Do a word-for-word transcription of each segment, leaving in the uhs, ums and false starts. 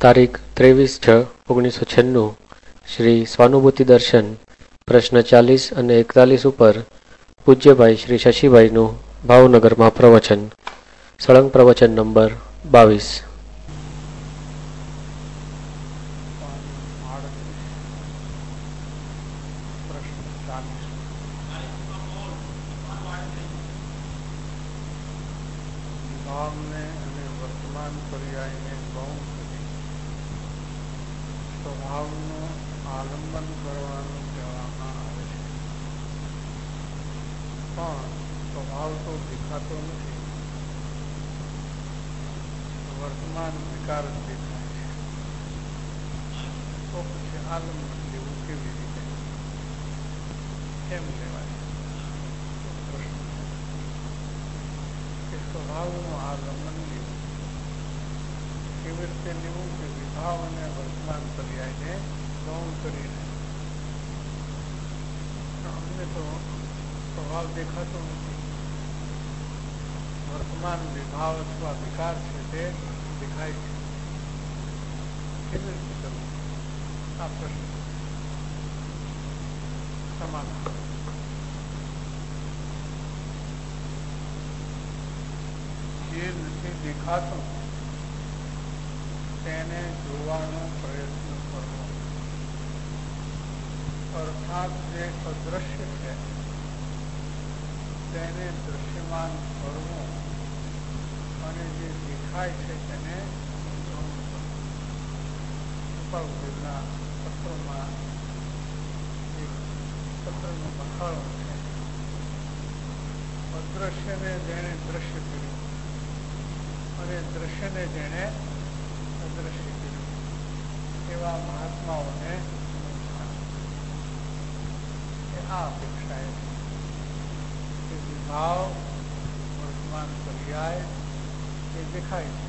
તારીખ ત્રેવીસ છ ઓગણીસો છન્નું શ્રી સ્વાનુભૂતિ દર્શન પ્રશ્ન ચાલીસ અને એકતાલીસ ઉપર પૂજ્યભાઈ શ્રી શશીભાઈનું ભાવનગરમાં પ્રવચન. સળંગ પ્રવચન નંબર બાવીસ. વર્તમાન વિકાર જ દેખાય છે, તો પછી આલંબન લેવું કેવી રીતે, કેમ લેવાય? કે સ્વભાવનું આલંબન લેવું કેવી રીતે લેવું કે વિભાવ અને વર્તમાન પર્યાયને ગૌણ કરીને. અમને તો સ્વભાવ દેખાતો નથી, વર્તમાન વિભાવ અથવા વિકાર છે તે દેખાય છે. કેવી રીતે કરવું? આ પ્રશ્ન સમાધાન. જે નથી દેખાતું તેને જોવાનો પ્રયત્ન કરવો, અર્થાત જે અદ્રશ્ય છે તેને દ્રશ્યમાન કરવું અને જે દેખાય છે તેને ઉપાઉદેવના પત્રોમાં એક પત્રનું લખાણું છે. અદ્રશ્યને જેણે દ્રશ્ય કર્યું અને દ્રશ્યને જેણે અદ્રશ્ય કર્યું એવા મહાત્માઓને આ અપેક્ષાએ કે વિભાવ વર્તમાન પર્યાય એ દેખાય છે,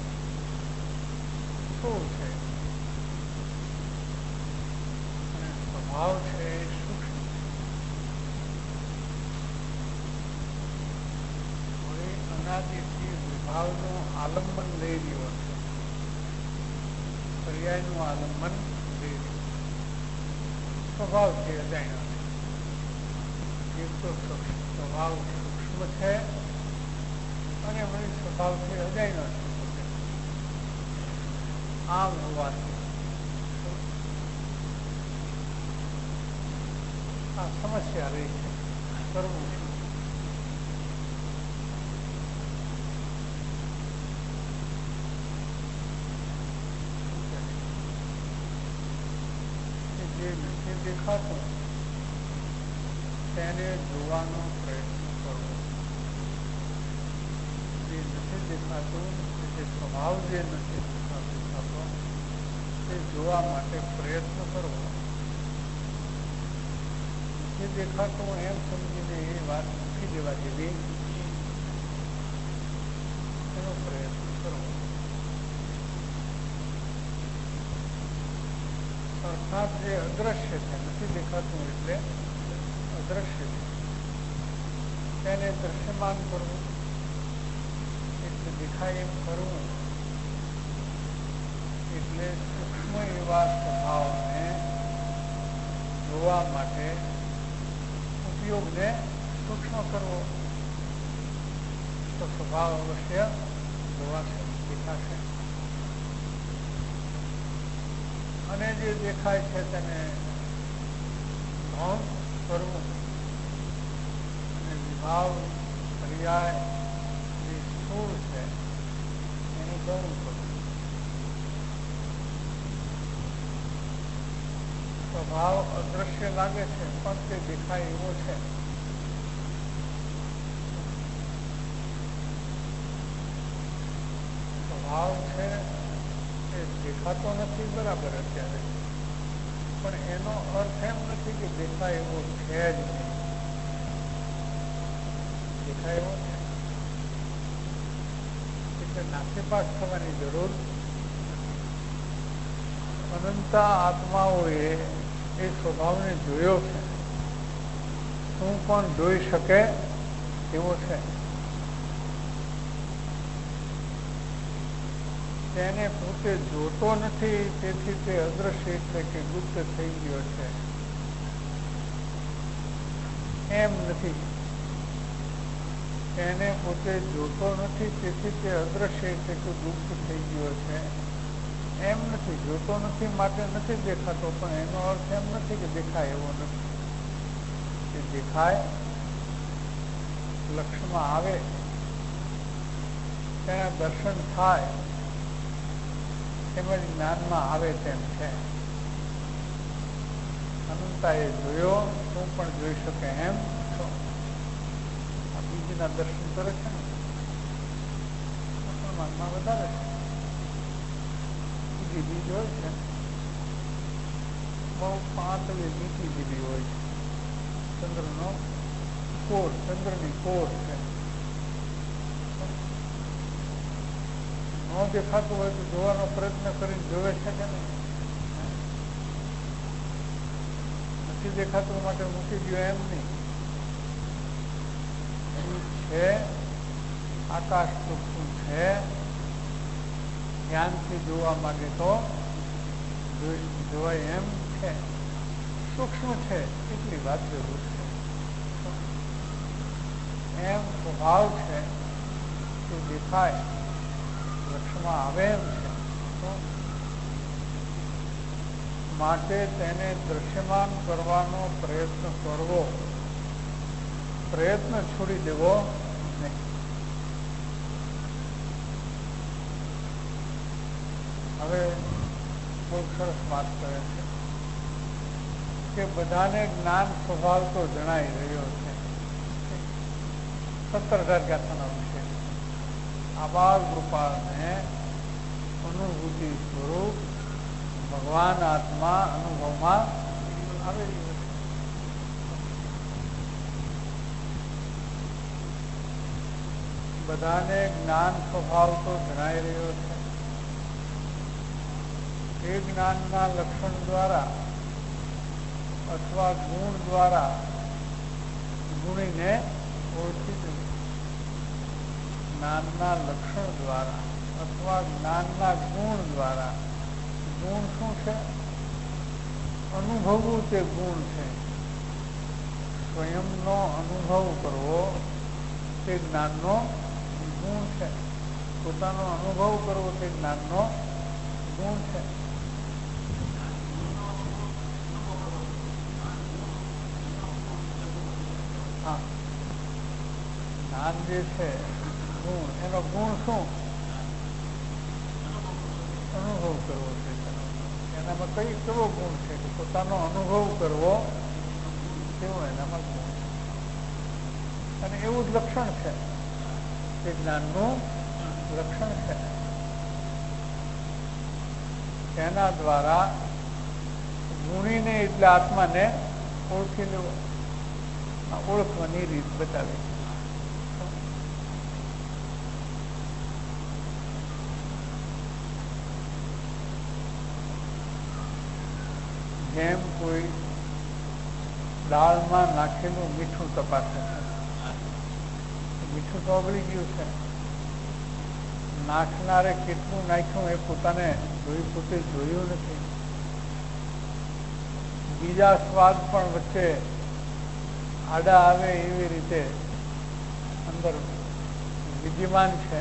શું છે, અને સ્વભાવ છે એ સૂક્ષ્મ છે. હવે અનાદિથી વિભાવનું આલંબન લઈ રહ્યો છે, પર્યાયનું આલંબન લઈ રહ્યો, સ્વભાવથી અજાણ્યો છે. એક તો સ્વભાવ સૂક્ષ્મ છે અને વળી સ્વભાવથી અજાણ્યો છે. આમ હોવાથી આ સમસ્યા રહી છે. કરવું શું? જે નથી દેખાતું તેને જોવાનો પ્રયત્ન કરવો. જે નથી દેખાતું, જે સ્વભાવ જે નથી દેખાતો તે જોવા માટે પ્રયત્ન કરવો. નથી દેખાતું એમ સમજીને એ વાત મૂકી દેવા જેવી, એનો પ્રયત્ન કરવો. અર્થાત જે અદ્રશ્ય છે, નથી દેખાતું એટલે અદ્રશ્ય છે, તેને દ્રશ્યમાન કરવું એટલે દેખાય એમ કરવું, એટલે સૂક્ષ્મ એવા સ્વભાવને જોવા માટે ઉપયોગને સૂક્ષ્મ કરવો. તો સ્વભાવ અવશ્ય જોવાશે, દેખાશે, અને જે દેખાય છે તેને ગૌણ કરવું, અને વિભાવ પર્યાય જે સ્થૂળ છે એને ગૌણ કરવું. સ્વભાવ અદ્રશ્ય લાગે છે પણ તે દેખાય એવો છે. સ્વભાવ છે એ દેખાતો નથી બરાબર અત્યારે, પણ એનો અર્થ એમ નથી કે દેખાય એવો છે જ નહીં. દેખાય એવો છે એટલે નાસીપાસ થવાની જરૂર નથી. અનંત આત્માઓએ એ સ્વભાવને જોયો છે, શું પણ જોઈ શકે એવો છે. તેને પોતે જોતો નથી, તેથી તે અદ્રશ્ય એટલે કે ગુપ્ત થઈ ગયો છે. એમ નથી. તેને પોતે જોતો નથી, તેથી તે અદ્રશ્ય એટલે કે ગુપ્ત થઈ ગયો છે. એમ નથી. જોતો નથી માટે નથી દેખાતો, પણ એનો અર્થ એમ નથી કે દેખાય એવો નથી. એ દેખાય, લક્ષમાં આવે, તેના દર્શન થાય, તેમજ જ્ઞાનમાં આવે તેમ છે. અનંતાએ જોયો, તું પણ જોઈ શકે એમ છો. આ બીજના દર્શન કરે છે ને, મુસલમાનમાં વધારે છે. બીજી બીજ હોય છે, બહુ પાંચલી મીઠી જેવી હોય છે. ચંદ્રનો કોર, ચંદ્રની કોર છે. ન દેખાતું હોય તો જોવાનો પ્રયત્ન કરીને જોવે છે કે નહીં? નથી દેખાતું માટે મૂકી ગયો એમ નહીં. છે, આકાશ સૂક્ષ્મ છે, ધ્યાનથી જોવા માંગે તો જોવાય એમ છે. સૂક્ષ્મ છે એટલી વાત જરૂર છે. એમ સ્વભાવ છે કે દેખાય, લક્ષમાં આવે એમ છે. માટે તેને દ્રશ્યમાન કરવાનો પ્રયત્ન કરવો, પ્રયત્ન છોડી દેવો નહીં. હવે બહુ સરસ વાત કરે છે કે બધાને જ્ઞાન સ્વભાવ તો જણાઈ રહ્યો છે. સત્તર હજાર ગાથાના વિશે આબાદ કૃપાને અનુભૂતિ સ્વરૂપ ભગવાન આત્મા અનુભવમાં આવી રહ્યો છે. બધાને જ્ઞાન સ્વભાવ તો જણાઈ રહ્યો છે. એ જ્ઞાનના લક્ષણ દ્વારા અથવા ગુણ દ્વારા ગુણીને ઓળખી દે. જ્ઞાનના લક્ષણ દ્વારા અથવા જ્ઞાનના ગુણ દ્વારા. ગુણ શું છે? અનુભવવું તે ગુણ છે. સ્વયંનો અનુભવ કરવો તે જ્ઞાનનો ગુણ છે. પોતાનો અનુભવ કરવો તે જ્ઞાનનો ગુણ છે. હા, જ્ઞાન જે છે ગુણ, એનો ગુણ શું? અનુભવ કરવો છે. એનામાં કઈ કેવો ગુણ છે કે પોતાનો અનુભવ કરવો કેવો એનામાં ગુણ છે. અને એવું જ લક્ષણ છે તે જ્ઞાનનું લક્ષણ છે. તેના દ્વારા ગુણીને એટલે આત્માને ઓળખી લેવો. ઓળખવાની રીત બતાવે છે. જેમ કોઈ દાળમાં નાખેલું મીઠું તપાસે છે. મીઠું તો ઓગળી ગયું છે, નાખનારે કેટલું નાખ્યું એ પોતાને જોઈ પોતે જોયું નથી. બીજા સ્વાદ પણ વચ્ચે આડા આવે એવી રીતે અંદર વિદ્યમાન છે,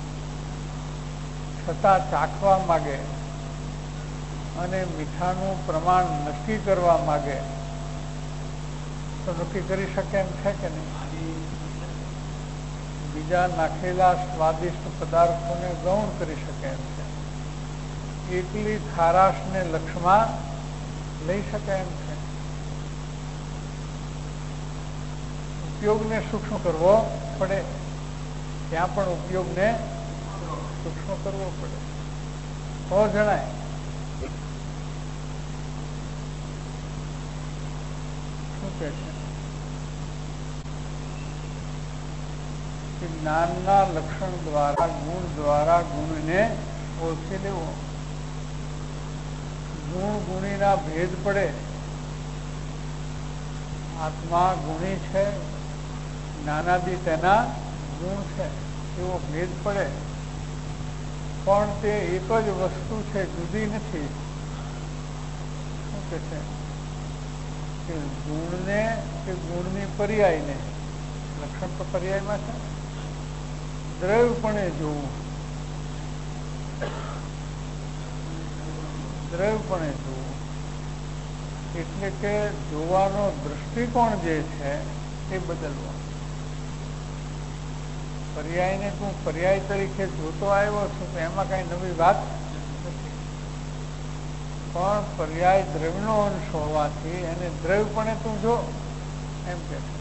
છતાં ચાખવા માગે અને મીઠાનું પ્રમાણ નક્કી કરવા માગે તો નક્કી કરી શકે એમ છે કે નહીં? બીજા નાખેલા સ્વાદિષ્ટ પદાર્થોને ગૌણ કરી શકે એમ છે. એટલી ખારાશને લક્ષમાં લઈ શકે એમ છે. ઉપયોગને સૂક્ષ્મ કરવો પડે, ત્યાં પણ ઉપયોગને સૂક્ષ્મ કરવો પડે તો જણાય. શું કહે છે? જ્ઞાનના લક્ષણ દ્વારા ગુણ દ્વારા ગુણને ઓળખી લેવો. ગુણ ગુણીના ભેદ પડે. આત્મા ગુણી છે, જ્ઞાનાદિ તેના ગુણ છે, એવો ભેદ પડે પણ તે એક જ વસ્તુ છે, જુદી નથી. શું કે છે કે ગુણને કે ગુણની પર્યાયને, લક્ષણ તો પર્યાયમાં છે, દ્રવ્યપણે જોવું, દ્રવ્યપણે જોવું એટલે કે જોવાનો દૃષ્ટિકોણ જે છે એ બદલવો. પર્યાયને તું પર્યાય તરીકે જોતો આવ્યો છું તો એમાં કઈ નવી વાત નથી, પણ પર્યાય દ્રવ્યનો અંશ હોવાથી એને દ્રવ્યપણે તું જો એમ કે છે.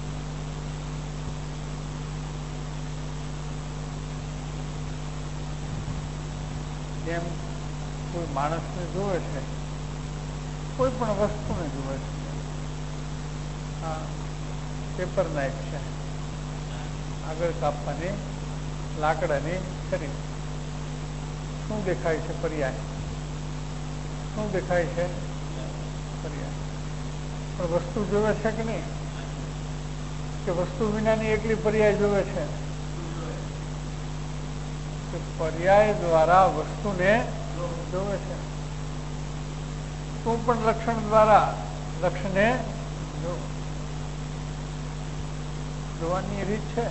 જેમ કોઈ માણસને જુએ છે, કોઈ પણ વસ્તુને જુએ છે. હા, પેપર નાઇફ છે, આગળ કાપવાની લાકડાની છરી, શું દેખાય છે? પર્યાય. શું દેખાય છે? પર્યાય. પણ વસ્તુ જોવે છે કે નહીં? કે વસ્તુ વિનાની એકલી પર્યાય જોવે છે? કે પર્યાય દ્વારા વસ્તુને જોવે છે. તું પણ લક્ષણ દ્વારા લક્ષને જો, જોવાની રીત છે.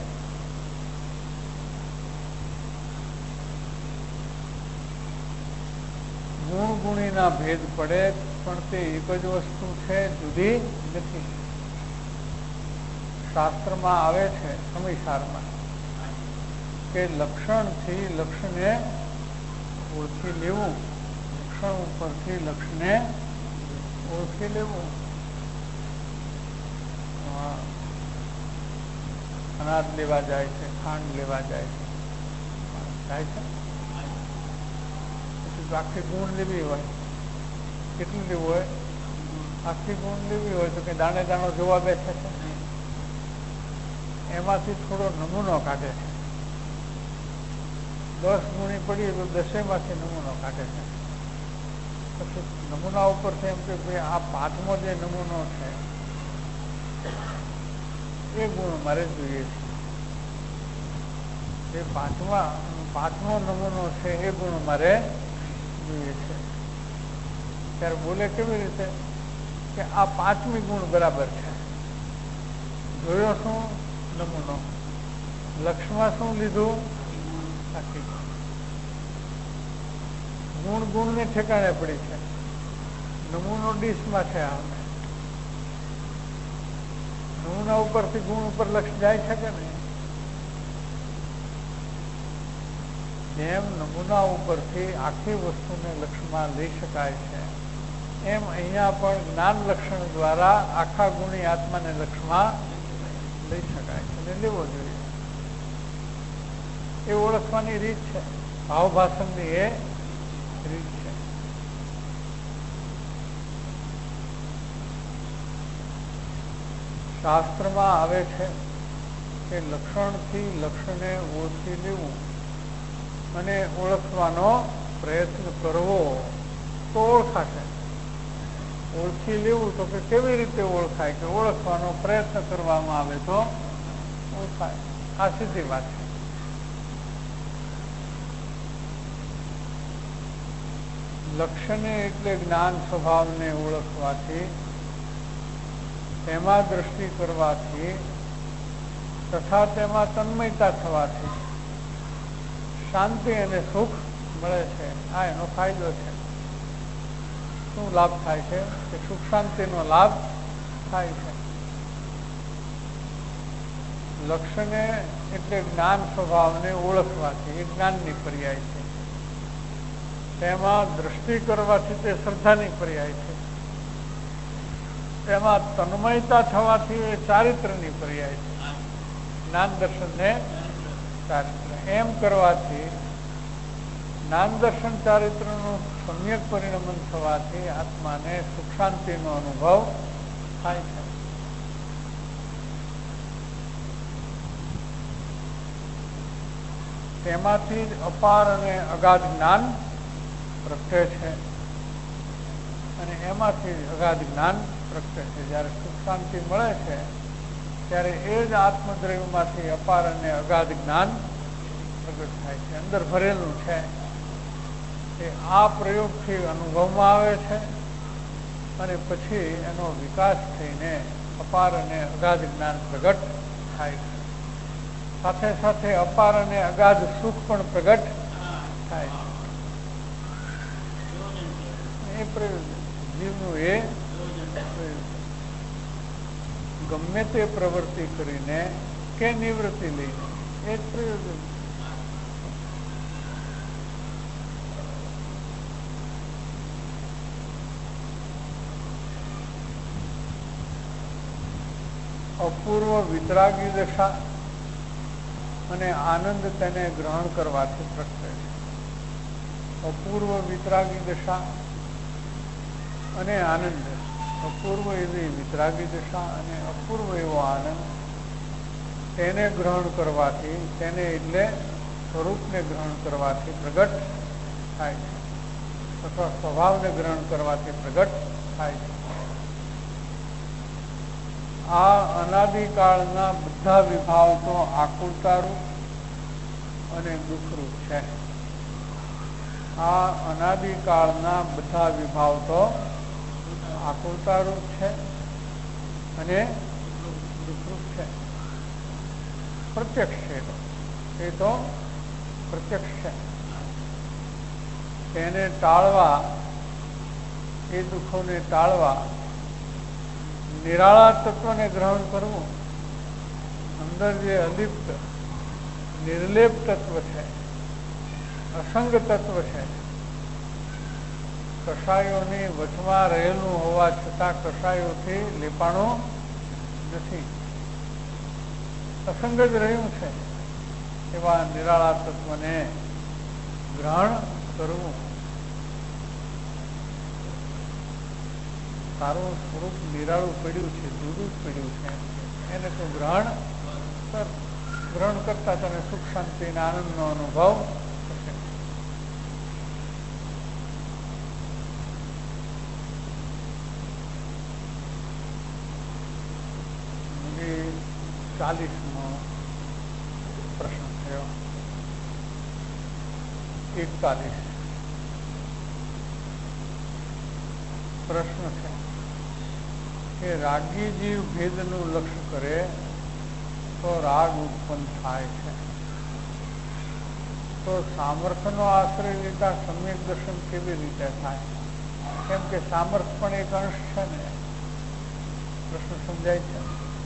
ગુણ ગુણીના ભેદ પડે પણ તે એક જ વસ્તુ છે, જુદી નથી. શાસ્ત્રમાં આવે છે સમયસારમાં કે લક્ષણથી લક્ષને ઓળખી લેવું, લક્ષણ ઉપરથી લક્ષને ઓળખી લેવું. અનાજ લેવા જાય છે, ખાંડ લેવા જાય છે, જાય છે. પછી આખી ગુણ લેવી હોય, કેટલું લેવું હોય? આખી ગુણ લેવી હોય તો કે દાણે દાણો જોવા બેસે છે, એમાંથી થોડો નમૂનો કાઢે છે. દસ ગુણી પડી તો દસેમાંથી નમૂનો કાઢે છે. પછી નમૂના ઉપરથી એમ કે ભાઈ આ પાંચમો જે નમૂનો છે એ ગુણ મારે જોઈએ છે. એ પાંચમા પાંચમો નમૂનો છે એ ગુણ મારે જોઈએ છે. ત્યારે બોલે કેવી રીતે કે આ પાંચમી ગુણ બરાબર છે. જોયો શું? નમૂનો. લક્ષમાં શું લીધું? આખી ગુણ ગુણ ને ઠેકાણે પડી છે, નમૂનો ડીશમાં છે. આમે નમૂના ઉપરથી ગુણ ઉપર લક્ષ જાય છે કે નહીં? જેમ નમૂના ઉપરથી આખી વસ્તુને લક્ષમાં લઈ શકાય છે, એમ અહીંયા પણ જ્ઞાન લક્ષણ દ્વારા આખા ગુણી આત્માને લક્ષમાં લઈ શકાય છે અને લેવો જોઈએ. એ ઓળખવાની રીત છે, ભાવભાષણની એ રીત છે. શાસ્ત્રમાં આવે છે કે લક્ષણથી લક્ષણને ઓળખી લેવું અને ઓળખવાનો પ્રયત્ન કરવો તો ઓળખાશે. ઓળખી લેવું તો કે કેવી રીતે ઓળખાય? કે ઓળખવાનો પ્રયત્ન કરવામાં આવે તો ઓળખાય. આ સીધી વાત છે. લક્ષને એટલે જ્ઞાન સ્વભાવને ઓળખવાથી, તેમાં દ્રષ્ટિ કરવાથી તથા તેમાં તન્મયતા થવાથી શાંતિ અને સુખ મળે છે. આ એનો ફાયદો છે. શું લાભ થાય છે? કે સુખ શાંતિનો લાભ થાય છે. લક્ષને એટલે જ્ઞાન સ્વભાવને ઓળખવાથી એ જ્ઞાનની પર્યાય છે. તેમાં દ્રષ્ટિ કરવાથી તે શ્રદ્ધાની પર્યાય છે. તેમાં તન્મયતા થવાથી એ ચારિત્રની પર્યાય છે. જ્ઞાન દર્શનને ચારિત્ર એમ કરવાથી જ્ઞાન દર્શન ચારિત્રનું સમ્યક પરિણમન થવાથી આત્માને સુખ શાંતિનો અનુભવ થાય છે. તેમાંથી જ અપાર અને અગાધ જ્ઞાન પ્રગટે છે અને એમાંથી અગાધ જ્ઞાન પ્રગટે છે. જ્યારે સુખ શાંતિ મળે છે ત્યારે એ જ આત્મદ્રવ્યમાંથી અપાર અને અગાધ જ્ઞાન પ્રગટ થાય છે, અંદર ભરેલું છે. એ આ પ્રયોગથી અનુભવમાં આવે છે અને પછી એનો વિકાસ થઈને અપાર અને અગાધ જ્ઞાન પ્રગટ થાય છે. સાથે સાથે અપાર અને અગાધ સુખ પણ પ્રગટ થાય છે. એ પ્રયોજન જીવનું એ પ્રયોજન. ગમે તે પ્રવૃત્તિ કરીને કે નિવૃત્તિ લઈને એ જ પ્રયોજન. અપૂર્વ વિતરાગી દશા અને આનંદ તેને ગ્રહણ કરવાથી પ્રગટે છે. અપૂર્વ વિતરાગી દશા અને આનંદ. અપૂર્વ એવી વિતરાગી દશા અને અપૂર્વ એવો આનંદ તેને ગ્રહણ કરવાથી, તેને એટલે સ્વરૂપને ગ્રહણ કરવાથી પ્રગટ થાય છે, અથવા સ્વભાવને ગ્રહણ કરવાથી પ્રગટ થાય છે. આ અનાદિકાળના બધા વિભાવ તો આકુળતારૂપ અને દુઃખરૂપ છે. આ અનાદિકાળના બધા વિભાવ તો આકુળતારૂપ છે અને દુઃખરૂપ છે. પ્રત્યક્ષ છે. એ તો પ્રત્યક્ષ છે. તેને ટાળવા, એ દુઃખોને ટાળવા નિરાળા તત્વને ગ્રહણ કરવું. અંદર જે અલિપ્ત નિર્લેપ તત્વ છે, અસંગ તત્વ છે, કષાયોની વચમાં રહેલું હોવા છતાં કષાયોથી લેપાણું નથી, અસંગ જ રહ્યું છે, એવા નિરાળા તત્વને ગ્રહણ કરવું. તારું સ્વરૂપ નિરાળું પડ્યું છે, જુદું જ પડ્યું છે, એને તો ગ્રહણ કર. ગ્રહણ કરતા તને સુખ શાંતિ અને આનંદનો અનુભવ થશે. ચાલીસમો પ્રશ્ન થયો. એકતાલીસ પ્રશ્ન છે કે રાગી જીવ ભેદનું લક્ષ્ય કરે તો રાગ ઉત્પન્ન થાય છે, તો સામર્થ્યનો આશ્રય લેતા સમ્યક દર્શન કેવી રીતે થાય? કેમ કે સામર્થ્ય પણ એક અંશ છે ને. પ્રશ્ન સમજાય છે?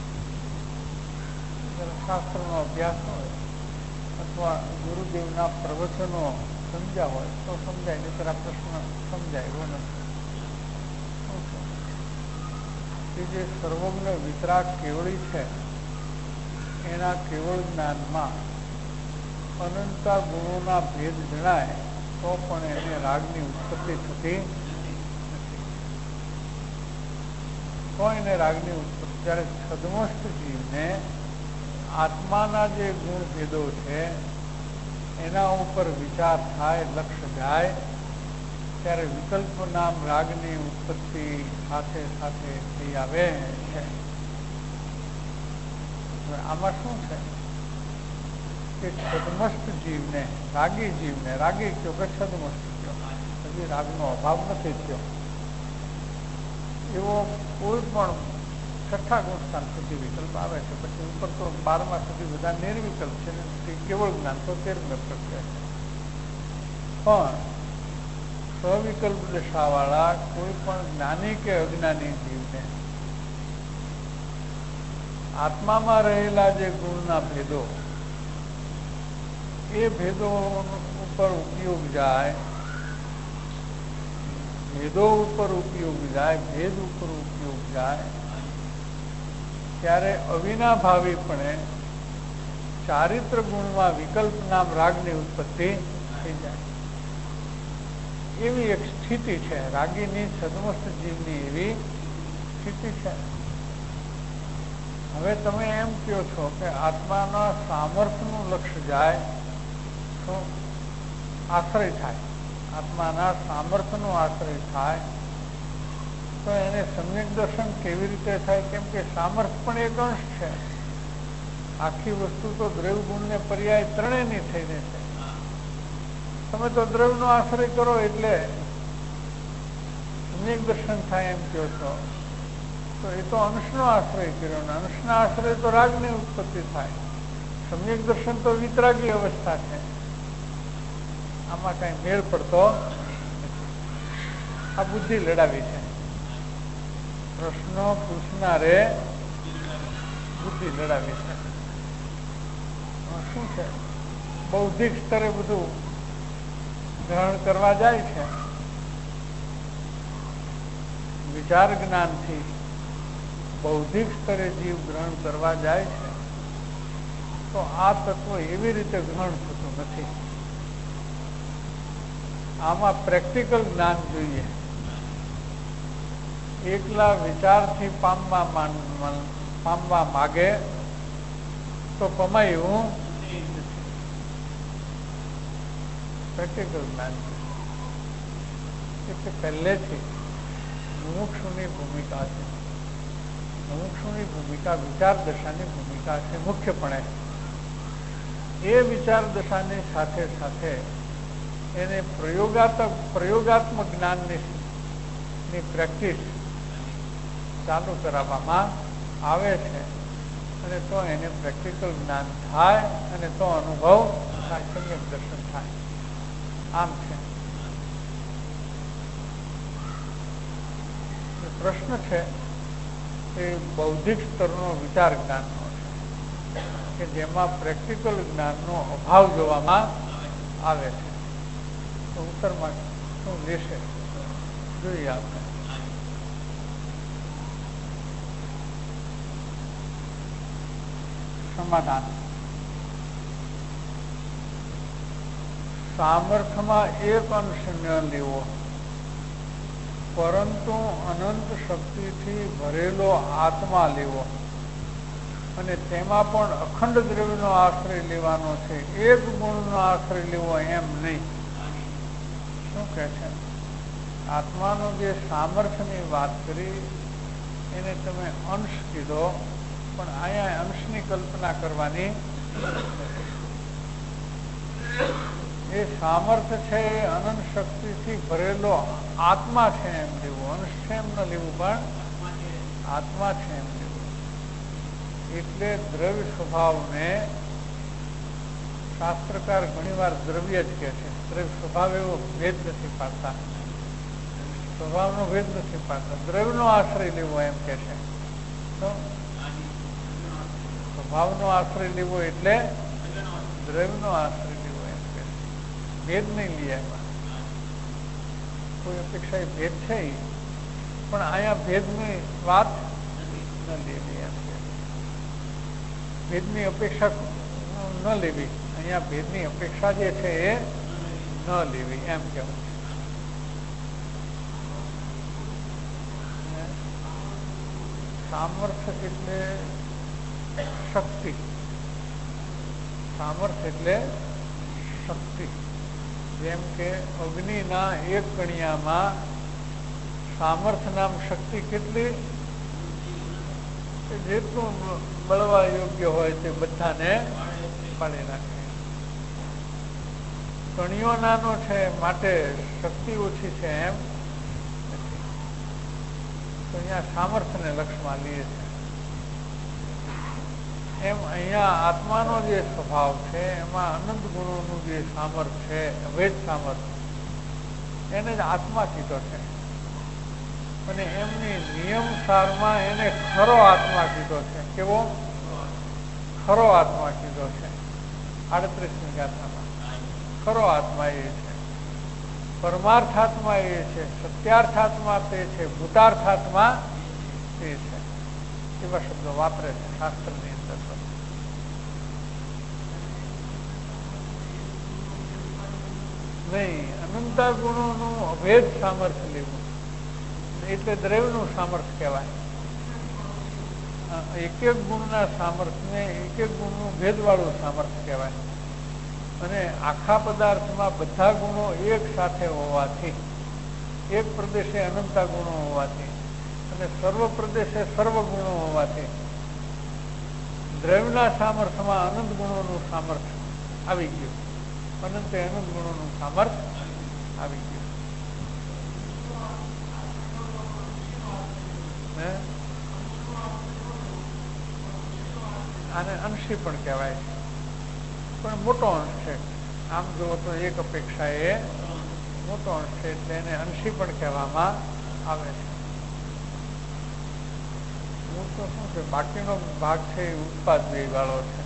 શાસ્ત્રનો અભ્યાસ હોય અથવા ગુરુદેવના પ્રવચનો સમજ્યા હોય તો સમજાય, નહીતર આ પ્રશ્ન સમજાય એવો નથી. કે જે સર્વજ્ઞ વિતરાગ કેવળી છે એના કેવળ જ્ઞાનમાં અનંતા ગુણોના ભેદ જણાય તો પણ એને રાગની ઉત્પત્તિ થતી નથી. તો એને રાગની ઉત્પત્તિ, જ્યારે છદ્મસ્થ જીવને આત્માના જે ગુણ ભેદો છે એના ઉપર વિચાર થાય, લક્ષ્ય જાય, ત્યારે વિકલ્પ નામ રાગની ઉત્પત્તિ સાથે સાથે થઈ આવે છે. આમાં શું છે કે છદ્મસ્થ જીવને, રાગી જીવને, રાગી કયો કે છદ્મસ્થ કયો, હજી રાગનો અભાવ નથી થયો, એવો કોઈ પણ છઠ્ઠા ગુણસ્થાન સુધી વિકલ્પ આવે છે. પછી ઉપર તો બારમા સુધી બધા નિર્વિકલ્પ છે, કેવળ જ્ઞાન તો તેરમે પ્રક્રિયા છે. પણ સ્વવિકલ્પ દશાવાળા કોઈ પણ જ્ઞાની કે અજ્ઞાની જીવને આત્મામાં રહેલા જે ગુણના ભેદો, એ ભેદો ઉપર ઉપયોગ જાય, ભેદો ઉપર ઉપયોગ જાય, ભેદ ઉપર ઉપયોગ જાય, ત્યારે અવિનાભાવીપણે ચારિત્ર ગુણમાં વિકલ્પ નામ રાગની ઉત્પત્તિ થઈ જાય. એવી એક સ્થિતિ છે રાગીની, છદ્મસ્થ જીવની એવી સ્થિતિ છે. હવે તમે એમ કહો છો કે આત્માના સામર્થ્યનું લક્ષ્ય જાય તો આશ્રય થાય, આત્માના સામર્થ્યનો આશ્રય થાય તો એને સમ્યક દર્શન કેવી રીતે થાય? કેમ કે સામર્થ્ય પણ એક અંશ છે. આખી વસ્તુ તો દ્રવ્ય ગુણને પર્યાય ત્રણેયની થઈને છે. તમે તો દ્રવ્યનો આશ્રય કરો એટલે સમ્યક દર્શન થાય એમ કહો છો, તો એ તો અંશનો આશ્રય કર્યો ને અંશના આશ્રય તો રાગની ઉત્પત્તિ થાય. સમ્યક દર્શન તો વિતરાગી અવસ્થા છે. આમાં કઈ મેળ પડતો આ બુદ્ધિ લડાવી છે. પ્રશ્નો પૂછનારે બુદ્ધિ લડાવી છે. શું છે? બૌદ્ધિક સ્તરે બધું ગ્રહણ કરવા જાય છે. વિચાર જ્ઞાનથી બૌદ્ધિક સ્તરે જીવ ગ્રહણ કરવા જાય છે, તો આ તત્વ એવી રીતે ગ્રહણ થતું નથી. આમાં પ્રેક્ટિકલ જ્ઞાન જોઈએ. એકલા વિચારથી પામવા પામવા માગે તો પમાયું પ્રેક્ટિકલ જ્ઞાન. એટલે પહેલેથી મુમુક્ષુની ભૂમિકા છે. મુમુક્ષુની ભૂમિકા વિચાર દશાની ભૂમિકા છે મુખ્યપણે. એ વિચાર દશાની સાથે સાથે એને પ્રયોગાત્મક પ્રયોગાત્મક જ્ઞાનની ની પ્રેક્ટિસ ચાલુ કરાવવામાં આવે છે, અને તો એને પ્રેક્ટિકલ જ્ઞાન થાય અને તો અનુભવ થાય, સમ્યક દર્શન થાય. આમ છે. પ્રશ્ન છે એ બૌદ્ધિક સ્તરનો વિચાર જ્ઞાનનો છે કે જેમાં પ્રેક્ટિકલ જ્ઞાનનો અભાવ જોવામાં આવે છે. તો ઉત્તરમાં શું લેશે જોઈએ આપણે. સમાધાન. સામર્થ્યમાં એક અંશ ન લેવો, પરંતુ અનંત શક્તિથી ભરેલો આત્મા લેવો, અને તેમાં પણ અખંડ દ્રવ્યનો આશ્રય લેવાનો છે. એક ગુણનો આશ્રય લેવો એમ નહીં. શું કહે છે? આત્માનો જે સામર્થ્યની વાત કરી એને તમે અંશ કીધો, પણ અહીંયા અંશની કલ્પના કરવાની. એ સામર્થ્ય છે એ અનંત શક્તિથી ભરેલો આત્મા છે એમ લેવું. અંશ છે એમ ન લેવું, પણ આત્મા છે એમ લેવું. એટલે દ્રવ્ય સ્વભાવને શાસ્ત્રકાર ઘણી વાર દ્રવ્ય જ કહે છે. દ્રવ્ય સ્વભાવ એવો ભેદ નથી પાડતા, સ્વભાવનો ભેદ નથી પાડતા. દ્રવ્યનો આશ્રય લેવો એમ કે છે. તો સ્વભાવનો આશ્રય લેવો એટલે દ્રવ્યનો આશ્રય લેવો એમ કે છે. ભેદ નહીં લે. એમાં કોઈ અપેક્ષા એ ભેદ છે, પણ અહીંયા ભેદની વાત ન લેવી એમ કે. ભેદની અપેક્ષા ન લેવી. અહીંયા ભેદની અપેક્ષા જે છે એ ન લેવી એમ કેવું. સામર્થ્ય એટલે શક્તિ. સામર્થ્ય એટલે શક્તિ. જેમ કે અગ્નિના એક કણિયામાં સામર્થ્ય નામ શક્તિ કેટલી? જેટલું બળવા યોગ્ય હોય તે બધાને પાડી નાખે. કણિયો નાનો છે માટે શક્તિ ઓછી છે એમ નથી. તો અહીંયા સામર્થ્યને લક્ષમાં લઈએ છે. એમ અહીંયા આત્માનો જે સ્વભાવ છે એમાં અનંત ગુણોનું જે સામર્થ્ય છે, અભેદ સામર્થ્ય, એને જ આત્મા કીધો છે. અને એમની નિયમ સારમાં એને ખરો આત્મા કીધો છે. કેવો? ખરો આત્મા કીધો છે. આડત્રીસમી ગાથામાં ખરો આત્મા એ છે, પરમાર્થાત્મા એ છે, સત્યાર્થાત્મા તે છે, ભૂતાર્થાત્મા તે છે. એવા શબ્દો વાપરે છે શાસ્ત્રની અંદર. નહીં, અનંતા ગુણોનું અભેદ સામર્થ્ય લેવું એટલે દ્રવ્યનું સામર્થ્ય કહેવાય. એક એક ગુણના સામર્થ્યને એક એક ગુણનું ભેદવાળું સામર્થ્ય કહેવાય. અને આખા પદાર્થમાં બધા ગુણો એક સાથે હોવાથી, એક પ્રદેશે અનંતા ગુણો હોવાથી અને સર્વ પ્રદેશે સર્વ ગુણો હોવાથી દ્રવ્યના સામર્થ્યમાં અનંત ગુણોનું સામર્થ્ય આવી ગયું. અનંત અનંત ગુણોનું સામર્થ્ય આવી ગયું. આને અંશી પણ કહેવાય છે, પણ મોટો અંશ છે. આમ જુઓ તો એક અપેક્ષા એ મોટો અંશ છે, એટલે એને અંશી પણ કહેવામાં આવે છે. હું તો શું છે, બાકીનો ભાગ છે એ ઉત્પાદ વ્યય વાળો છે,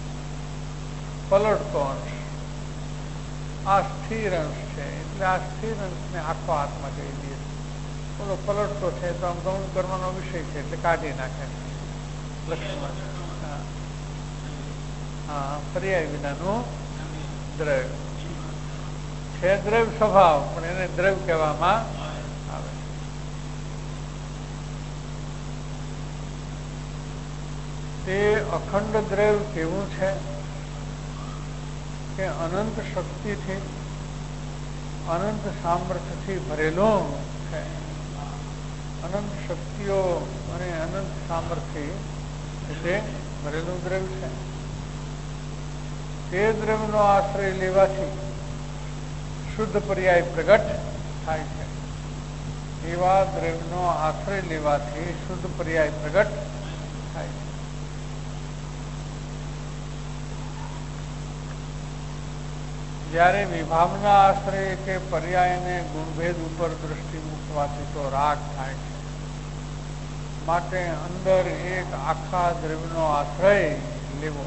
પલટતો અંશ. આ સ્થિર અંશ છે, એટલે આ સ્થિર અંશને આખો આત્મા કહી દે. બોલો પલટતો છે તો આમ ગૌણ કરવાનો વિષય છે, એટલે કાઢી નાખે લક્ષ્મણ. હા, પર્યાય વિનાનું દ્રવ્ય છે, દ્રવ્ય સ્વભાવ, પણ એને દ્રવ્ય કહેવામાં આવે. તે અખંડ દ્રવ્ય કેવું છે કે અનંત શક્તિથી અનંત સામર્થ્યથી ભરેલું છે. અનંત શક્તિઓ અને અનંત સામર્થ્ય એટલે ભરેલું દ્રવ્ય છે. તે દ્રવ્યનો આશ્રય લેવાથી શુદ્ધ પર્યાય પ્રગટ થાય છે. એવા દ્રવ્યનો આશ્રય લેવાથી શુદ્ધ પર્યાય પ્રગટ થાય છે. જ્યારે વિભાવના આશ્રય કે પર્યાયને ગુણભેદ ઉપર દ્રષ્ટિ મૂકવાથી તો રાગ થાય છે. માટે અંદર એક આખા દ્રવ્યનો આશ્રય લેવો.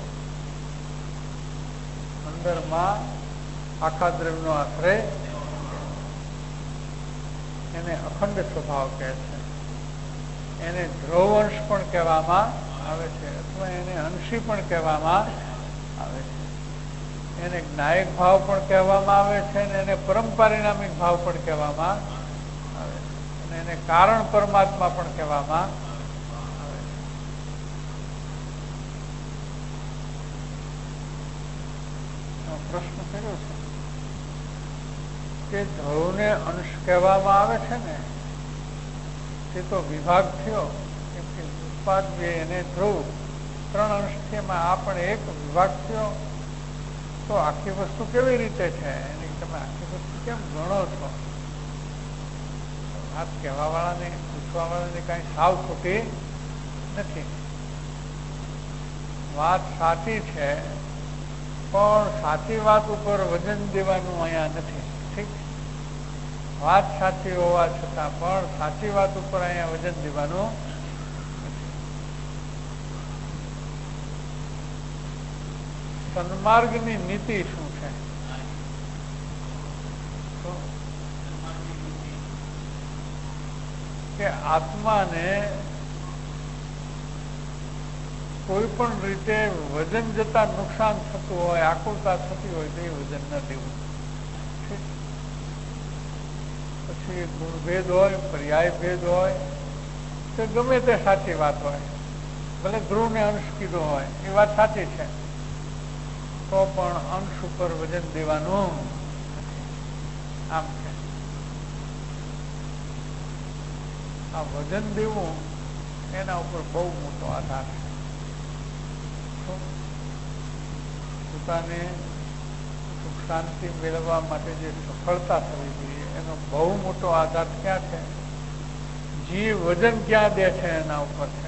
અંદરમાં આખા દ્રવ્યનો આશ્રય એને અખંડ સ્વભાવ કહે છે. એને ધ્રુવંશ પણ કહેવામાં આવે છે, અથવા એને અંશી પણ કહેવામાં આવે છે. એને જ્ઞાયક ભાવ પણ કહેવામાં આવે છે, અને એને પરમપારિણામિક ભાવ પણ કહેવામાં આવે છે, અને એને કારણ પરમાત્મા પણ કહેવામાં આવે છે. પ્રશ્ન કર્યો છે કે ધ્રુવને અંશ કહેવામાં આવે છે ને, તે તો વિભાગ થયો, કેમ કે ઉત્પાદ એને ધ્રુવ ત્રણ અંશથી એમાં આ પણ એક વિભાગ થયો. તો આખી વસ્તુ કેવી રીતે છે, એની તમે આખી વસ્તુ કેમ ગણો છો? વાત કહેવા વાળાને પૂછવા વાળાને કઈ સાવ ખોટી નથી. વાત સાચી છે, પણ સાચી વાત ઉપર વજન દેવાનું અહીંયા નથી. ઠીક, વાત સાચી હોવા છતાં પણ સાચી વાત ઉપર અહીંયા વજન દેવાનું નથી. સન્માર્ગની નીતિ શું છે? કે આત્માને કોઈ પણ રીતે વજન જતા નુકસાન થતું હોય, આકુલતા થતી હોય તો એ વજન ન દેવું. પછી ગુણભેદ હોય, પર્યાય ભેદ હોય, તો ગમે તે સાચી વાત હોય, ભલે ધ્રુવને અંશ કીધો હોય એ વાત સાચી છે, તો પણ અંશ ઉપર વજન દેવાનું આમ છે. આ વજન દેવું એના ઉપર બહુ મોટો આધાર છે. પોતાને સુખ શાંતિ મેળવવા માટે જે સફળતા થવી જોઈએ એનો બહુ મોટો આધાર ક્યાં છે? જીવ વજન ક્યાં દે છે એના ઉપર છે.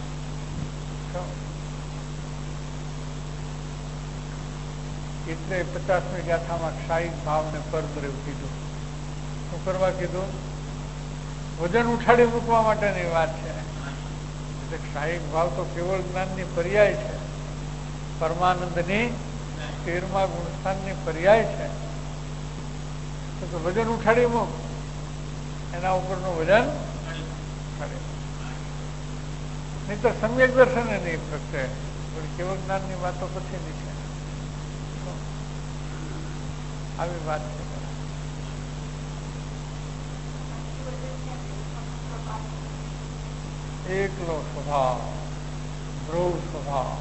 એટલે પચાસમી ગાથામાં ક્ષાયિક ભાવને પરદ્રવ કીધું. શું કરવા કીધું? વજન ઉઠાડી મૂકવા માટેની વાત છે. એટલે ક્ષાયિક ભાવ તો કેવળ જ્ઞાનની પર્યાય છે, પરમાનંદની તેરમા ગુણસ્થાનની પર્યાય છે. તો વજન ઉઠાડી મૂક, એના ઉપરનું વજન ઉઠાડી, નહીં તો સમ્યક દર્શન નહીં પ્રગટે. કેવળ જ્ઞાનની વાતો પછીની છે. આવી વાત છે. એકલો સ્વભાવ, ધ્રુવ સ્વભાવ,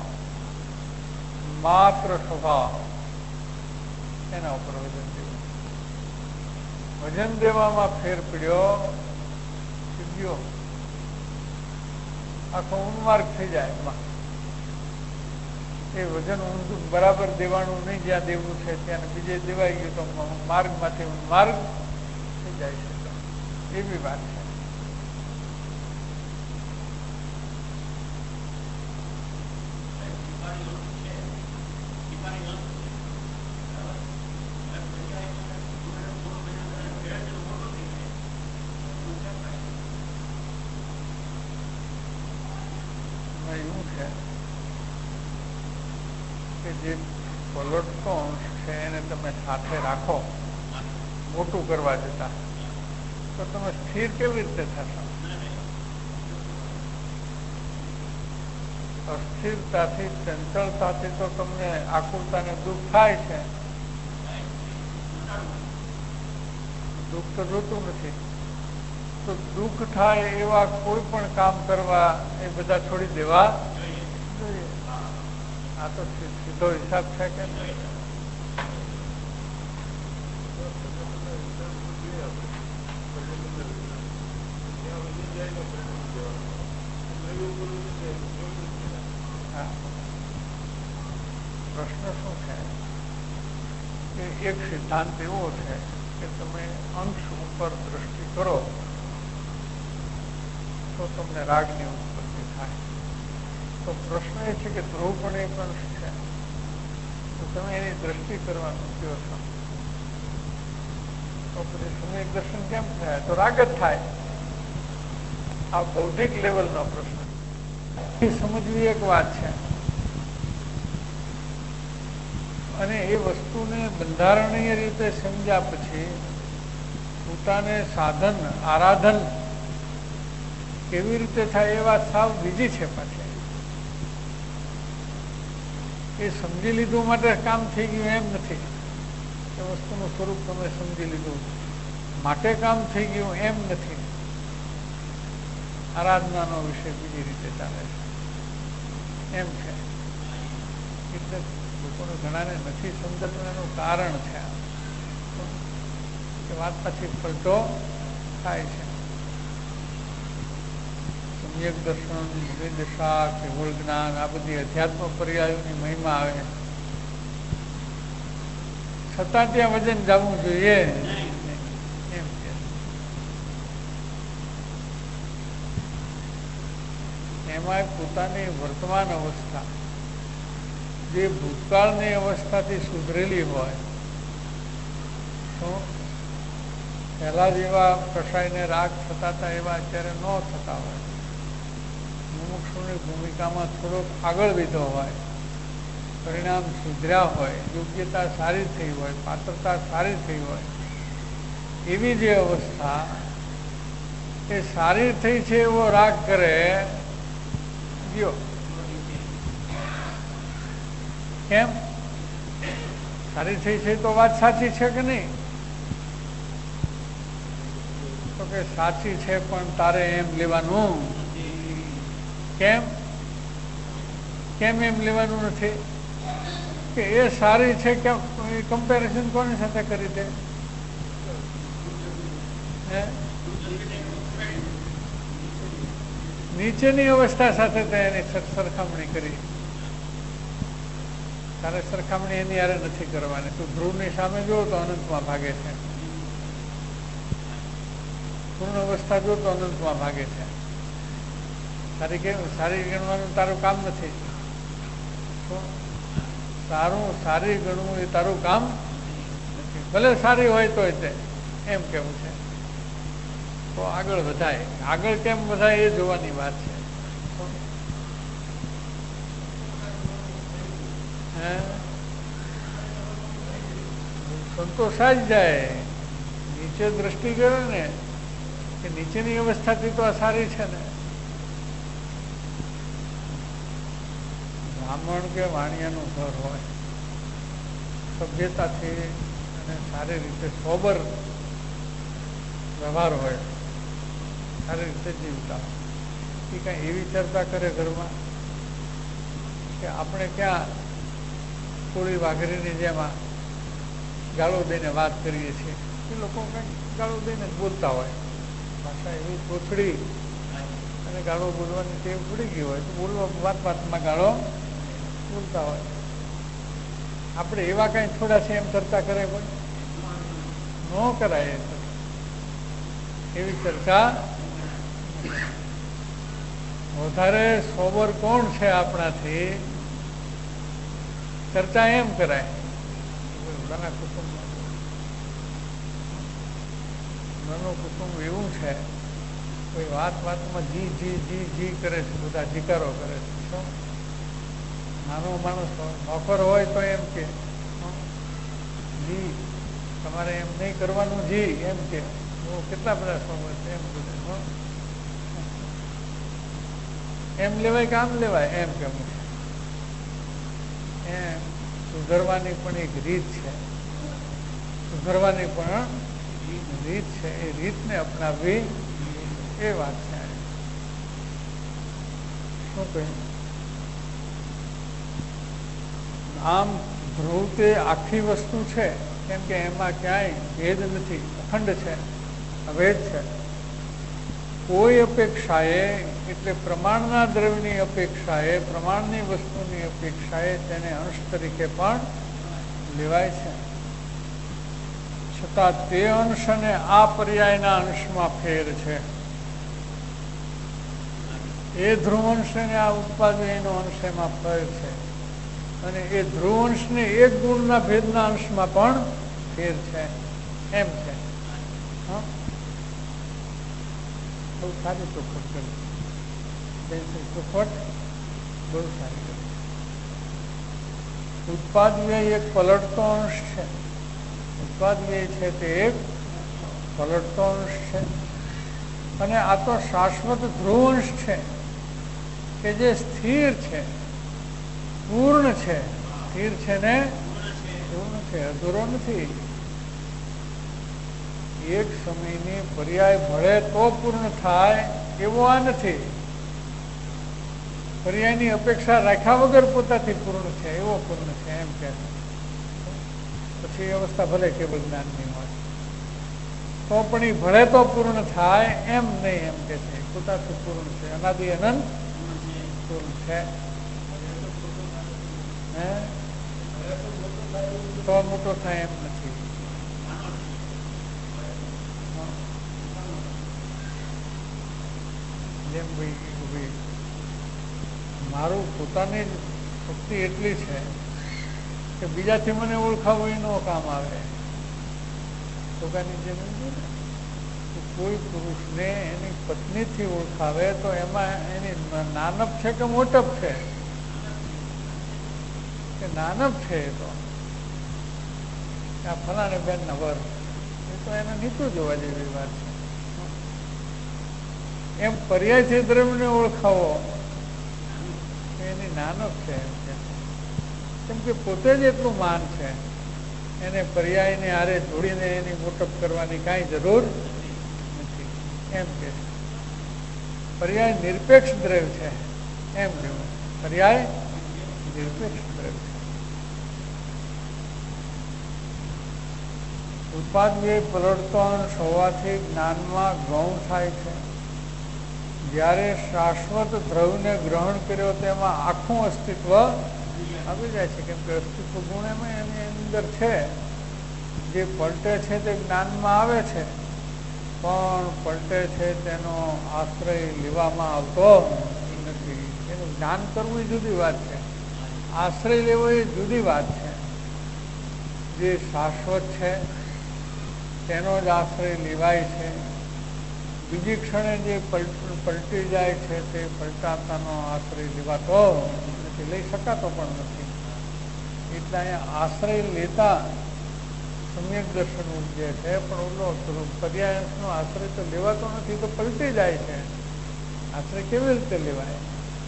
માત્ર સ્વભાવ, એના ઉપર વજન દેવું. વજન દેવામાં ફેર પડ્યો, ગયો આખો ઉન્માર્ગ થઈ જાય. એ વજન ઊંધું બરાબર દેવાનું નહીં, જ્યાં દેવું છે ત્યાં બીજે દેવાઈ ગયું તો માર્ગમાંથી માર્ગ થઈ જાય છે. એ બી વાત છે. એવું છે કે જે પલટતો અંશ છે એને તમે સાથે રાખો મોટું કરવા જતા, તો તમે સ્થિર કેવી રીતે થશો? અસ્થિરતાથી, ચંચળતાથી તો તમને આકુરતાને દુઃખ થાય છે. દુઃખ તો જોતું નથી. તો દુઃખ થાય એવા કોઈ પણ કામ કરવા એ બધા છોડી દેવા જોઈએ. આ તો સીધો હિસાબ છે કે પ્રશ્ન શું છે કે એક સિદ્ધાંત એવો છે કે તમે અંશ ઉપર દ્રષ્ટિ કરો તો તમને રાગની ઉત્પત્તિ થાય. તો પ્રશ્ન એ છે કે ધ્રુવ પણ એક અંશ છે, તો તમે એની દ્રષ્ટિ કરવાનું કહો છો, તો પછી સમ્યક દર્શન કેમ થાય? તો રાગ જ થાય. આ બૌદ્ધિક લેવલનો પ્રશ્ન સમજવી એક વાત છે, અને એ વસ્તુને બંધારણીય રીતે સમજ્યા પછી પોતાને સાધન આરાધન કેવી રીતે થાય એ વાત સાવ બીજી છે. પાછી એ સમજી લીધું માટે કામ થઈ ગયું એમ નથી. એ વસ્તુનું સ્વરૂપ તમે સમજી લીધું માટે કામ થઈ ગયું એમ નથી. આરાધનાનો વિષય બીજી રીતે ચાલે છે એમ છે. એટલે લોકોને ઘણાને નથી સમજતું એનું કારણ છે કે વાત પછી પલટો થાય છે. સમ્યક દર્શન, વિદશા, કેવળ જ્ઞાન, આ બધી અધ્યાત્મ પર્યાયોની મહિમા આવે, છતાં ત્યાં વજન જવું જોઈએ એમ કે એમાં પોતાની વર્તમાન અવસ્થા જે ભૂતકાળની અવસ્થાથી સુધરેલી હોય, તો પહેલા જેવા કસાયને રાગ થતા હતા એવા અત્યારે ન થતા હોય. મુમુક્ષુની ભૂમિકામાં થોડોક આગળ લીધો હોય, પરિણામ સુધર્યા હોય, યોગ્યતા સારી થઈ હોય, પાત્રતા સારી થઈ હોય, એવી જે અવસ્થા એ સારી થઈ છે એવો રાગ કરે ગયો. કેમ? સારી થઈ છે તો વાત સાચી છે કે નહીં? તો કે સાચી છે પણ તારે એમ લેવાનું. કેમ કેમ એમ લેવાનું નથી? કે એ સારી છે કે કમ્પેરિઝન કોની સાથે કરી દે? નીચેની અવસ્થા સાથે એની સરખામણી કરી. તારે સરખામણી એની યારે નથી કરવાની. તું ધ્રુવની સામે જો તો અનંતમાં ભાગે છે, પૂર્ણ અવસ્થા જો તો અનંતમાં ભાગે છે. સારી કેમ સારી ગણવાનું તારું કામ નથી. સારું સારી ગણવું એ તારું કામ નથી. ભલે સારી હોય તો તે એમ કેવું છે. તો આગળ વધાય. આગળ કેમ વધાય એ જોવાની વાત છે. હે સંતોષા જ જાય. નીચે દ્રષ્ટિ કરે ને કે નીચેની અવસ્થાથી તો આ સારી છે ને. બ્રાહ્મણ કે વાણિયાનું ઘર હોય, સભ્યતાથી અને સારી રીતે સોબર વ્યવહાર હોય, સારી રીતે જીવતા હોય, એ કાંઈ એવી ચર્ચા કરે ઘરમાં કે આપણે ક્યાં કોળી વાઘરીની જેમાં ગાળો દઈને વાત કરીએ છીએ. એ લોકો કંઈક ગાળો દઈને બોલતા હોય, ભાષા એવી કોથળી અને ગાળો બોલવાની ટેવ પડી ગઈ હોય તો બોલવા વાત વાતમાં ગાળો બોલતા હોય. આપણે એવા કઈ થોડા છે એમ ચર્ચા કરે પણ ન કરાય. એવી ચર્ચા વધારે સોબર કોણ છે આપણાથી, ચર્ચા એમ કરાય. નાના કુટુંબ નાનું કુટુંબ એવું છે, કોઈ વાત વાતમાં જી જી જી જી કરે છે, બધા જીકારો કરે છે. શું નાનો માણસ નોકર હોય તો એમ કે જી તમારે એમ નહીં કરવાનું, જી એમ કે કેટલા બધા સોબર છે એમ બધું એમ લેવાય કે આમ લેવાય એમ કેવું છે. એમ સુધરવાની પણ એક રીત છે, સુધરવાની પણ રીત છે. એ રીતને અપનાવવી એ વાત છે. શું કહ્યું? આમ ધ્રુવ તે આખી વસ્તુ છે, કેમ કે એમાં ક્યાંય ભેદ નથી, અખંડ છે, અભેદ છે. કોઈ અપેક્ષાએ એટલે પ્રમાણના દ્રવ્યની અપેક્ષાએ, પ્રમાણની વસ્તુની અપેક્ષાએ તેને અંશ તરીકે પણ લેવાય છે. છતાં તે અંશ અને આ પર્યાયના અંશમાં ફેર છે. એ ધ્રુવંશ અને આ ઉત્પાદયનો અંશ એમાં ફેર છે. અને એ ધ્રુવંશને એક ગુણના ભેદના અંશમાં પણ ફેર છે. એમ છે. બહુ સારી ચોખવટ કરી. ચોખવટ બહુ સારી કરી. ઉત્પાદ વ્યય એક પલટતો અંશ છે. ઉત્પાદ વ્યય છે તે એક પલટતો અંશ છે. અને આ તો શાશ્વત ધ્રુવંશ છે કે જે સ્થિર છે, પૂર્ણ છે. સ્થિર છે ને પૂર્ણ છે, અધૂરો નથી. એક સમયની પર્યાય ભળે તો પૂર્ણ થાય એવો આ નથી. પર્યાયની અપેક્ષા રાખ્યા વગર પોતાથી પૂર્ણ છે એવો પૂર્ણ છે. એમ કે પછી અવસ્થા ભલે કેવળ જ્ઞાનની હોય તો પણ એ ભળે તો પૂર્ણ થાય એમ નહીં. એમ કે છે પોતાથી પૂર્ણ છે, અનાદિ અનંત પૂર્ણ છે. હે તો મોટો થાય એમ નથી. જેમ ભાઈ મારું પોતાની જ શક્તિ એટલી છે કે બીજાથી મને ઓળખાવું એ ન કામ આવે. પોતાની જેમ કોઈ પુરુષને એની પત્નીથી ઓળખાવે તો એમાં એની નાનપ છે કે મોટપ છે? કે નાનપ છે. એ તો આ ફલાણે બેન ના વર એ તો એને નીચું જોવા જેવી વાત છે. એમ પર્યાયથી દ્રવ્યને ઓળખાવો એની નાનપ છે. કેમ કે પોતે જ એટલું માન છે, એને પર્યાયને આરે જોડીને એની મોટપ કરવાની કાંઈ જરૂર નથી. એમ કે પર્યાય નિરપેક્ષ દ્રવ્ય છે. એમ કહેવું પર્યાય નિરપેક્ષ દ્રવ્ય છે. ઉત્પાદ વ્યય પલટતો અંશ હોવાથી જ્ઞાનમાં ગૌણ થાય છે. જ્યારે શાશ્વત દ્રવ્યને ગ્રહણ કર્યો તેમાં આખું અસ્તિત્વ આવી જાય છે. કેમ કે અસ્તિત્વ ગુણ એમાં એની અંદર છે. જે પલટે છે તે જ્ઞાનમાં આવે છે, પણ પલટે છે તેનો આશ્રય લેવામાં આવતો નથી. એનું જ્ઞાન કરવું એ જુદી વાત છે, આશ્રય લેવો એ જુદી વાત છે. જે શાશ્વત છે તેનો જ આશ્રય લેવાય છે. બીજી ક્ષણે જે પલટી જાય છે તે પલટાતાનો આશ્રય લેવાતો નથી, લઈ શકાતો પણ નથી. એટલે અહીંયા આશ્રય લેતા સમ્યક દર્શન ઉપજે છે, પણ ઓલો પર્યાયનો આશ્રય તો લેવાતો નથી, તો પલટી જાય છે. આશ્રય કેવી રીતે લેવાય?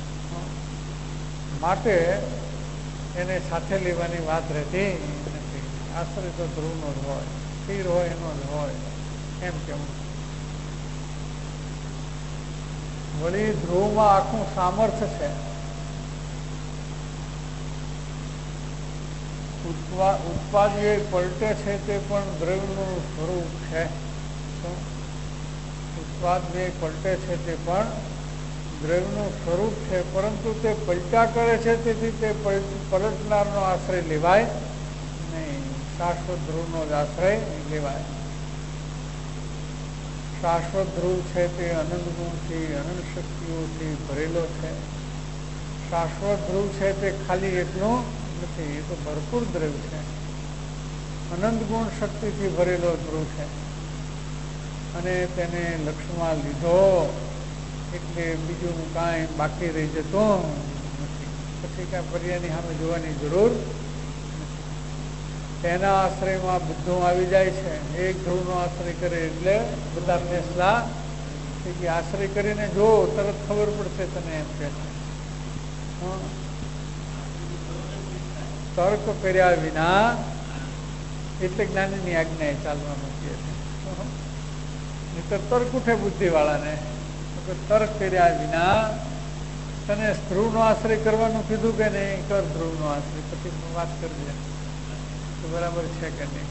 માટે એને સાથે લેવાની વાત રહેતી નથી. આશ્રય તો ધ્રુવનો જ હોય, સ્થિર હોય એનો જ હોય. એમ કેવું વળી ધ્રુવમાં આખું સામર્થ્ય છે. ઉત્પાદ એ પલટે છે તે પણ દ્રવ્યનું સ્વરૂપ છે. ઉત્પાદ જે પલટે છે તે પણ દ્રવ્યનું સ્વરૂપ છે, પરંતુ તે પલટા કરે છે, તેથી તે પલટનારનો આશ્રય લેવાય નહીં. શાશ્વત ધ્રુવનો જ આશ્રય લેવાય. શાશ્વત ધ્રુવ છે તે અનંત ગુણથી અનંત શક્તિઓથી ભરેલો છે. શાશ્વત ધ્રુવ છે તે ખાલી એટલું નથી, એ તો ભરપૂર દ્રવ્ય છે. અનંત ગુણ શક્તિથી ભરેલો ધ્રુવ છે અને તેને લક્ષમાં લીધો એટલે બીજું કાંઈ બાકી રહી જતું નથી. પછી કાંઈ પર્યાયની સામે જોવાની જરૂર નથી. તેના આશ્રયમાં બધું આવી જાય છે. એક ધ્રુવનો આશ્રય કરે એટલે બધા ફેસલા કે આશ્રય કરીને જો તરત ખબર પડશે તને એમ કે છે. તર્ક કર્યા વિના એટલે જ્ઞાનીની આજ્ઞાએ ચાલવાનું કહે છે. નહીતર તર્ક ઉઠે બુદ્ધિ વાળાને. તર્ક કર્યા વિના તને ધ્રુવનો આશ્રય કરવાનું કીધું કે નહીં, કર ધ્રુવનો આશ્રય. પછી વાત કરજે તો બરાબર છે કે નહીં.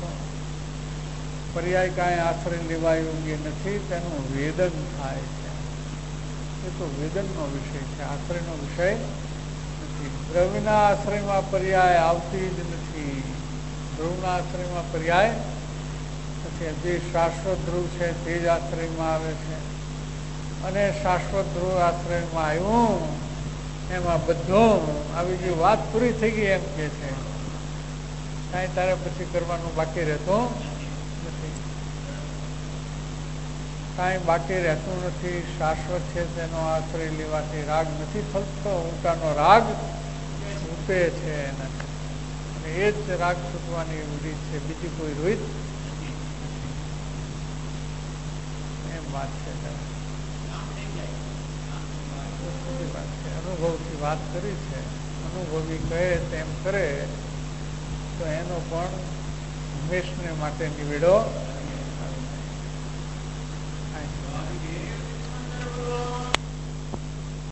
પર્યાય કાંઈ આશ્રય લેવા યોગ્ય નથી, તેનું વેદન થાય છે. એ તો વેદનનો વિષય છે, આશ્રયનો વિષય નથી. દ્રવ્યના આશ્રયમાં પર્યાય આવતી જ નથી. ધ્રુવના આશ્રયમાં પર્યાય નથી. જે શાશ્વત ધ્રુવ છે તે જ આશ્રયમાં આવે છે. અને શાશ્વત ધ્રુવ આશ્રયમાં આવ્યું એમાં બધું આવી ગયું. વાત પૂરી થઈ ગઈ એમ કે છે. કાંઈ તારે પછી કરવાનું બાકી રહેતું નથી. કાંઈ બાકી રહેતું નથી. શાશ્વત છે તેનો આશ્રય લેવાથી રાગ નથી થતો. ઊંટાનો રાગ રૂપે છે એનાથી. અને એ જ રાગ છૂટવાની રીત છે, બીજી કોઈ રીત એમ વાત છે. અનુભવથી વાત કરી છે. અનુભવી કહે તેમ કરે તો એનો પણ હંમેશને માટે નિવેડો